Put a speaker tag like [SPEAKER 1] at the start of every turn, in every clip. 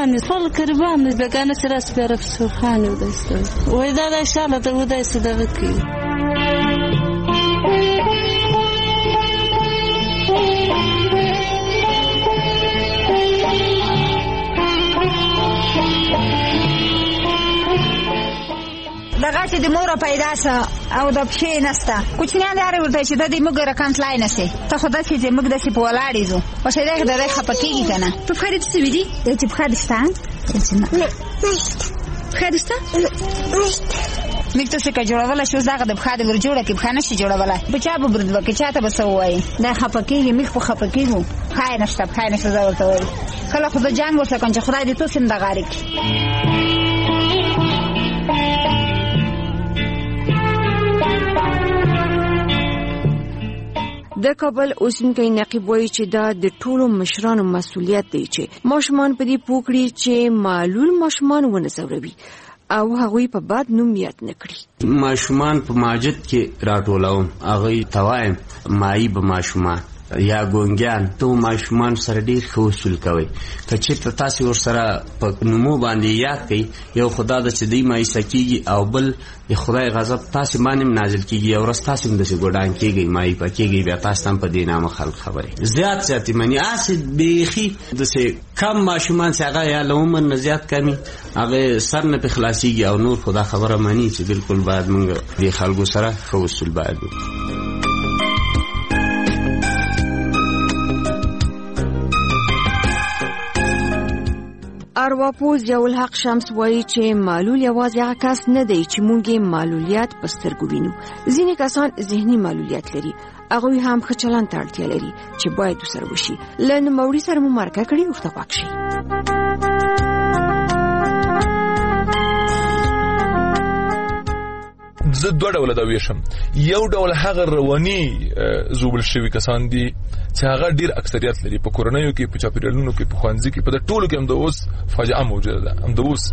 [SPEAKER 1] قربان خپل قربان بګانه چې راس په رفسو خان وداست وای دا ان شاء الله ته وداست دغه کی
[SPEAKER 2] دغه چې د مور پیدا سه او د پښې نسته کوچنیان لري ورته چې د دې موږ رقم تلای نسي ته خو داسې چې موږ داسې په ولاړې زو او شه دغه دغه خپکیږي کنه په خرید څه وی دي چې په خرستان نه خرسته میکته څه کا جوړول شو زغه د بخاده ور جوړه کې بخانه شي جوړوله بچا به برد وکي چاته به سوای دا خپکیږي میخ په خپکیږي خای نشته زورته وای کله خو د جنگ وسه کنه خدای دې تو سم دغه ریک
[SPEAKER 3] د کابل اوسنی نقیب وایي چې دا د ټولو مشرانو مسولیت دی چې ماشومان په دې پوکړي چې معلول ماشومان ونه زوروي او هغوی په بد نوم یاد نکړي.
[SPEAKER 4] ماشومان په ماجد کې راټولوم هغوی توایم مایی به ماشومان یا ګونګیان تو ماشومان سره ډیر ښه اصول کوي که چېرته تاسې ورسره په نومو باندې یاد کړئ یو خدا د چې دوی مایوسه کېږي او بل د خدای غضب تاسې باندې هم نازل کېږي یو ورځ تاسې هم داسې ګوډان کېږئ مایوسه کېږئ بیا تاسې ته هم په دې نامه خلک خبرې زیات مني هسې بیخي داسې کم ماشومان چې هغه یا له عمر نه زیات کمي هغه سر نه پې خلاصېږي او نور خو دا خبره مني چې بلکل باید موږ دې خلکو سره ښه اصول باید وکړو.
[SPEAKER 3] ارواپوز ضیاءالحق شمس وایي چې معلول یوازې هغه کس نه دی چې موږ یې معلولیت په سترګو وینو. ځینې کسان ذهني معلولیت لري هغوی هم ښه چلند ته اړتیا لري چې باید ورسره وشي. له نوموړي سره مو مرکه کړې ورته غوږ شئ.
[SPEAKER 5] زه دوه ډوله دا ویشم. یو ډول هغه رواني زوبل شوي کسان دي چې هغه ډیر اکثریت لري په کورنیو کې په چاپیریالونو کې په ښوونځي کې په ټولو کې هم د اوس فاجعه موجوده ده. هم د اوس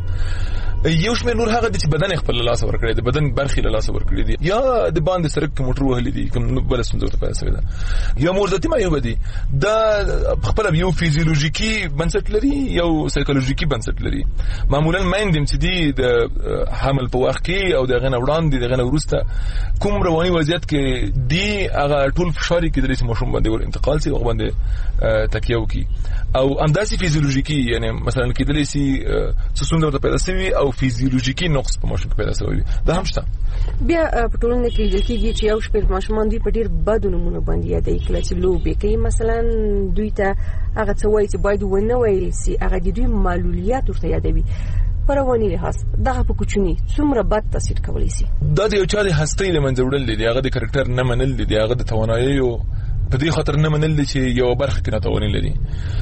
[SPEAKER 5] یو شمېر نور هغه دي چې بدن خپل له لاسه ورکړی دی بدن برخې له لاسه ورکړي دي یا د باندې سړک کې موټر وهلی دي کوم بله ستونزه ورته پیدا شوې ده یا مورزتي معیوبه دي. دا خپله یو فیزیولوژیکي بنسټ لري یو سایکولوژیکي بنسټ لري. معمولا میندې چې دي د حمل په وخت کې او د هغې نه وړاندې د هغې نه وروسته کوم رواني وضعیت کې دي هغه ټول فشار یې کېدلی چې ماشوم باندې ور انتقال شي هغه باندې تکیه وکړي او همداسې فیزیولوژیکي یعنې مثلا کېدلی شي څه ستونزه ورته پیدا شوي او فیزیولوژیکي نقص په ماشوم کې پیدا شوی دا هم شته.
[SPEAKER 6] بیا په ټولنه کې لیدل کېږي چې یو شمېر ماشومان دوی په ډېر بدو نومونو باندې یادوي کله چې لوبې کوي مثلا دوی ته هغه څه وایي چې باید ونه ویل سي هغه د دوی معلولیت ورته یادوي په رواني لحاظ دغه په کوچني څومره بد تاثیر کولی شي. دا د یو چا د هستۍ له منځه وړل دي هغه د کرکټر نه منل دي هغه د تواناییو په دې خاطر نه منل دي چې یو برخه کې ناتواني لري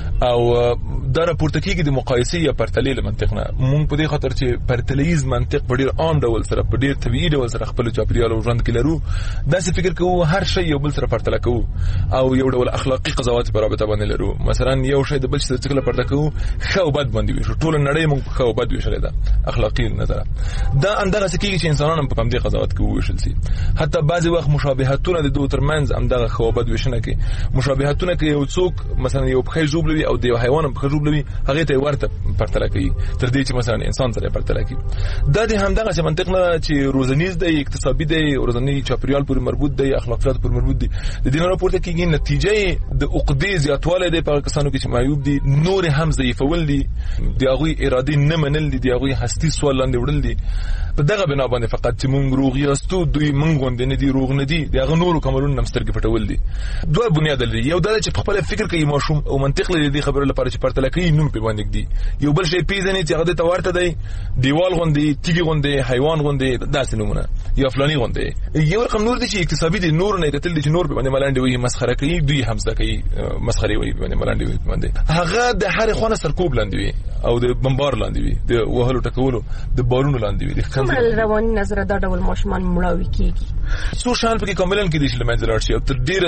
[SPEAKER 6] او دا راپورته کېږي د مقایسې یا پرتلې له منطق نه. مونږ په دې خاطر چې پرتلیز منطق په ډېر عام ډول سره په ډېر طبیعي ډول سره خپل چاپیریال او ژوند کې لرو داسې فکر کوو هر شی یو بل سره پرتله کوو او یو ډول اخلاقي قضاوت په رابطه باندې لرو. مثلا یو شی د بل شي څخه پرتله کوو ښه او بد باندې ویشو ټول نړۍ مونږ ښه او بد ویشلې ده اخلاقي نظر دا اندغه کېږي چې انسانان هم په دې قضاوت کوي ویشل شي. حتی بعضی وخت مشابهتونه د دوه ترمنځ همدغه ښه او بد ویشنه کې مشابهتونه کې یو څوک مثلا یو پخې ژوبلوي او د یو حیوان په ژوبلوي هغه ته ورته پرتله کوي تر دې چې مثلا انسان سره پرتله کوي. دا د همدغه منطق نه چې روزنیز دی اقتصادي دی روزنی چاپیریال پورې مربوط دی اخلاقیات پورې مربوط دی د دې نه راپورته کېږي نتیجه د عقدې زیاتوالی دی په کسانو کې چې معیوب دي نور هم ضعیفول دي د هغوی ارادې نه منل دي د هغوی هستي سوال لاندې وړل دي په دغه بنا باندې فقط چې مونږ روغ یاستو دوی مونږ غوندې نه دي روغ نه دي د هغه نورو کمالونو نه سترګې پټول دي. دوه بنیاد لري یو دا چې په خپل فکر کوي ماشوم او منطق لري د خبرو لپاره چې پرتله کوي نوم په باندې دي یو بل شی پیژني چې هغه ته ورته دی دیوال غوندې تیږي غوندې حیوان غوندې داسې نومونه یا فلاني غوندې. یو رقم نور دي چې اقتصادي دي نور نه کتل دي چې نور په باندې ملاندې وي مسخره کوي دوی هم ځکه کوي مسخره وي باندې ملاندې وي باندې هغه د هر خونه سرکوب لاندې وي او د بمبار لاندې وي د وهلو ټکولو د بارونو لاندې وي. د خپل رواني نظر دا ډول ماشومان مړاوي کیږي
[SPEAKER 5] سوشال په کې کاملن کې دي چې لمنځه لاړ شي او تر ډیره زیاته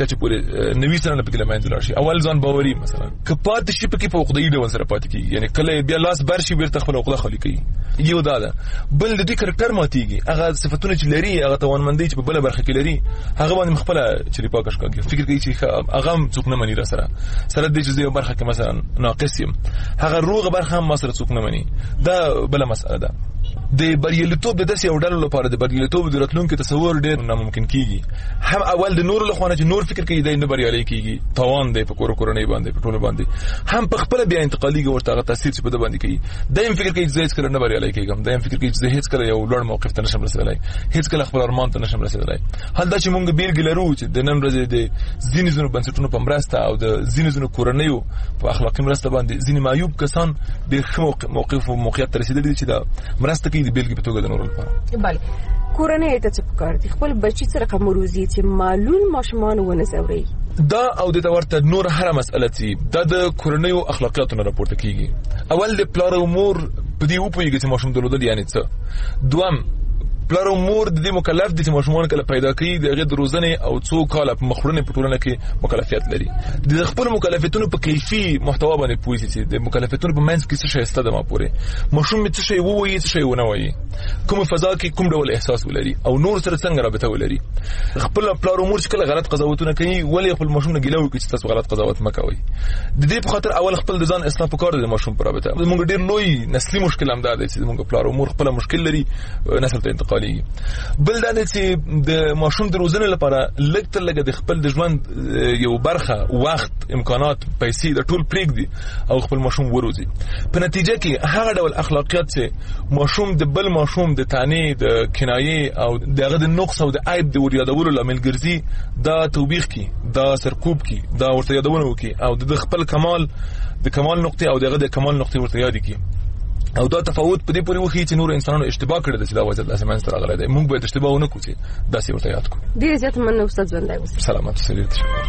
[SPEAKER 5] کچې پورې 90 سنه پکې لمانځل شي. اول ځان باوري مثلا که پاتې شي پکې په عقدې ډول سره پاتې کیږي، یعنی کله بیا لاس برشي بیرته خپل عقده خالي کوي. یو دا ده. بل د دې کرکټر ماتيږي، هغه صفاتونه چې لري، هغه توانمندي چې په بل برخه کې لري، هغه باندې خپل چې پاکش کوي. فکر کوي چې هغه څوک نه مني را سره د دې چې برخه کې مثلا ناقص یم، هغه روغه برخه هم سره څوک نه مني. دا بل مسأله ده. د بریالیتوب د داسې یو ډول لپاره د بریالیتوب د راتلونکو تصور ډېر ناممکن کیږي. هم اول د نور له خوانه چې نور فکر کوي د نه بریالي کیږي، توان دی په کورنۍ باندې په ټولو باندې، هم په خپل بیا انتقالي ورته تاثیر چې په د باندې کوي. دایم فکر کوي چې هیڅ کله نه بریالي کیږم، دایم فکر کوي چې هیڅ کله یو لوړ موقف ته نشم رسیدلای، هیڅ کله خپل ارمان ته نشم رسیدلای. حال دا چې مونږ بیلګې لرو چې د نن ورځې د ځینې بنسټونو په مرسته او د ځینې کورنیو په اخلاقي مرسته باندې ځینې معیوب کسان ډېر ښه موقف او موقعیت ته رسیدلي دي چې دا مرسته کوي د بیلګې په توګه د نورو لپاره.
[SPEAKER 6] بله کورنۍ ته څه پکار دي خپل بچی سره کوم روزي چې معلول ماشومان ونه زوري.
[SPEAKER 5] دا او د ورته نور هر مسأله چې د کورنیو اخلاقیاتو نه راپورته کیږي. اول د پلار او مور په دې وپوهیږي چې ماشوم درلودل یعنی څه. دوم پلار او مور د دې مکلف دي چې ماشومان کله پیدا کوي د هغه د روزنې او څو کاله په مخورنې په ټولنه کې مکلفیت لري. د خپل مکلفیتونو په کیفي محتوا باندې پوهیږي چې د مکلفیتونو په منځ کې څه شی ستده ما پوره ماشوم څه شی وایي څه شی ونه وایي، کوم فضا کې کوم ډول احساس ولري او نور سره څنګه رابطه ولري. خپل پلار او مور چې کله غلط قضاوتونه کوي ولې خپل ماشوم نه ګیلو کوي چې تاسو غلط قضاوت مکوئ. د دې په خاطر اول خپل د ځان اصلاح وکړئ د ماشوم پر رابطه. موږ ډېر لوی نسلي مشکل هم ده چې موږ پلار او مور خپل مشکل لري نسل ته انتقالي. بل دا چې د ماشوم د روزنې لپاره لږ تر لږه د خپل د ژوند یو برخه وخت امکانات پیسې د ټول پریږدي او خپل ماشوم وروزي. په نتیجه کې هغه ډول اخلاقیات چې ماشوم د بل ماشوم د تانې د کنایې او دغه د نقص او د عیب د وریادولو لامل ګرځي، دا توبیخ کی، دا سرکوب کی، دا ورته یادونه وکي او د خپل کمال د کمال نقطه او دغه د کمال نقطه ورته یاد کی. او دا تفاوت په دې پورې وخی چې نور انسانانو اشتباه کړی د چې دا وضعیت داسې منځ ته راغلی دی. موږ باید اشتباه ونه کړو چې داسې ورته یاد کړو.
[SPEAKER 6] ډېر زیات مننه استاد ژوندی اوسئ.
[SPEAKER 5] سلامت اوسئ.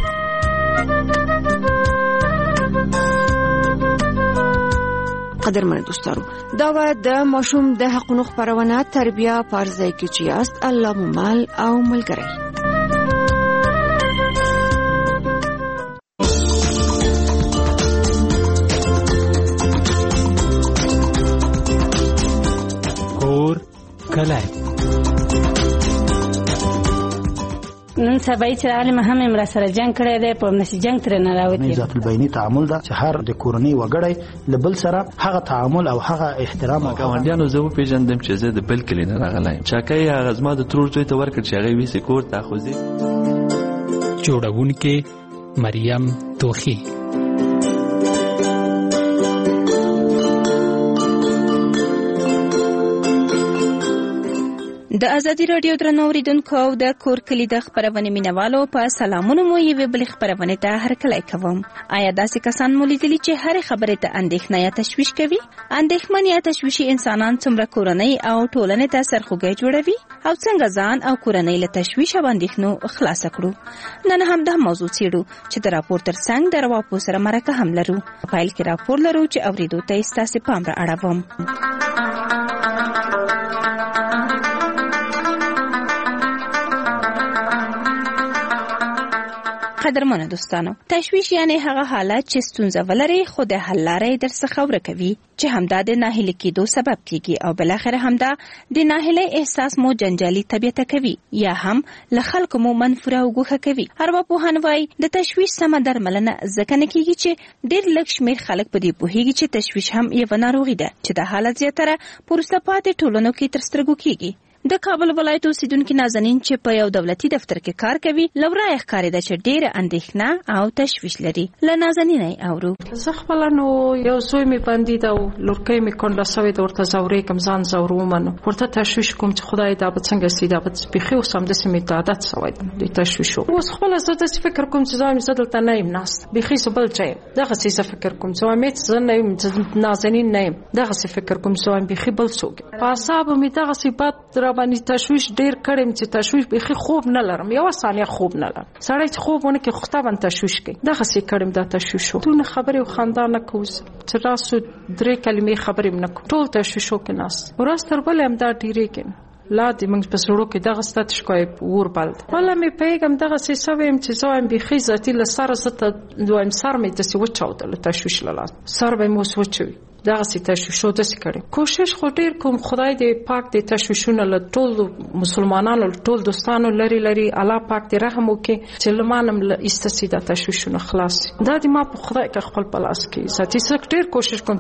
[SPEAKER 3] قدرمن دوستانو، دا و د ماشوم د حقونو خبرونه تربیه پارځای کې چې است الله ممال او ملګری.
[SPEAKER 7] کلای
[SPEAKER 1] نن سبا چې عالم هم امر سره جنگ کړی دی، په نشي جنگ تر نه راوتی.
[SPEAKER 7] ذات البینی تعامل دا چې هر د کورنۍ وګړی لبل سره هغه تعامل او هغه احترام او
[SPEAKER 8] ګاونډیانو زه پیژندم چې زه د بل کلی نه راغلی چاکای هغه زما د ترور زوی ته ورکړ چې هغه ویسې کور ته خوځي.
[SPEAKER 9] جوړونکې مریم توخی.
[SPEAKER 10] د ازادي رادیو درنو اوریدونکو او د کور کلی د خبرونه مینوالو په سلامونه مو یوه بل خبرونه ته هرکلی کوم. آیا داسې کسان مو لیدلی چې هر خبره ته اندېښنه یا تشویش کوي؟ اندېښمن یا تشویشي انسانان څومره کورنۍ او ټولنې ته سرخوږی جوړوي او څنګه ځان او کورنۍ له تشویش او اندېښنو خلاص کړو؟ نن هم د موضوع څېړو چې د راپور ترڅنګ د رواپو سره مرکه هم لرو. په پیل کې راپور لرو چې اوریدو ته ستاسو پام را اړوم. قدرمنو دوستانو، تشویش یعنی هغه حالت چې ستونزه ولري خو د حل لارې درڅخه ورکوي چې همدا د ناهیلي کېدو سبب کیږي او بلاخره همدا د ناهیلۍ احساس مو جنجالي طبیعت کوي یا هم له خلکو مو منفوره او ګوښه کوي. ارواپوهان وایي د تشویش سمه درملنه ځکه نه کیږي چې ډېر لږ شمېر خلک په دې پوهیږي چې تشویش هم یوه ناروغي ده چې د حالت زیاتره په وروسته پاتې ټولنو کې تر سترګو کیږي. د کابل ولایت اوسیدونکي نازنین چې په یو دولتي دفتر کې کار کوي لورای ښکارېده چې ډېره اندېښنه او تشویش لري. له نازنینې اورو.
[SPEAKER 11] زه خپله نو یو زوی مې بندي ده او لورکۍ مې کونډه سوې ده، ورته ځورېږم، ځان ځوروم، ورته تشویش کوم چې خدای دا به څنګه سي، دا به بیخي اوس همداسې مې د عادت سوی ده د تشویشو. اوس خپله زه داسې فکر کوم چې زه دلته نه یم ناست، بیخي زه بل ځای یم. دغسې زه فکر کوم چې وایم زه نه یم، نازنین نه یم، دغسې فکر کوم چې وایم بیخي بل څوک یم. په اعصابو مې دغسې بد باندې تشویش ډیر کړم چې تشویش به خوب نه لرم، یو ثانیه خوب نه لرم. سړی چې خوب ونه کې خطا باندې تشویش کوي. دا غسي کړم دا تشویش شو. ټول خبرې او خندا نه کوز چې راسو درې کلمې خبرې نه کو. ټول تشویشو کې ناس. ورستر بل هم دا ډیرې کې لا د موږ په سړو کې دغه ستات شکای ور بلد ولا می پیغام دغه څه سویم چې زایم به خي ذاتی لسر زته دویم سر می تاسو وچاودل تشویش لاله سر به مو سوچوي دغه سي تشویشو د سکړي کوشش خو ډیر کوم خدای دې پاک دې تشویشونه له ټول مسلمانانو ټول دوستانو لري الله پاک دې رحم وکړي چې لمانم له استسیدا تشویشونه خلاص دا دې ما په خدای کې خپل پلاس کې ذاتي سکټر کوشش کوم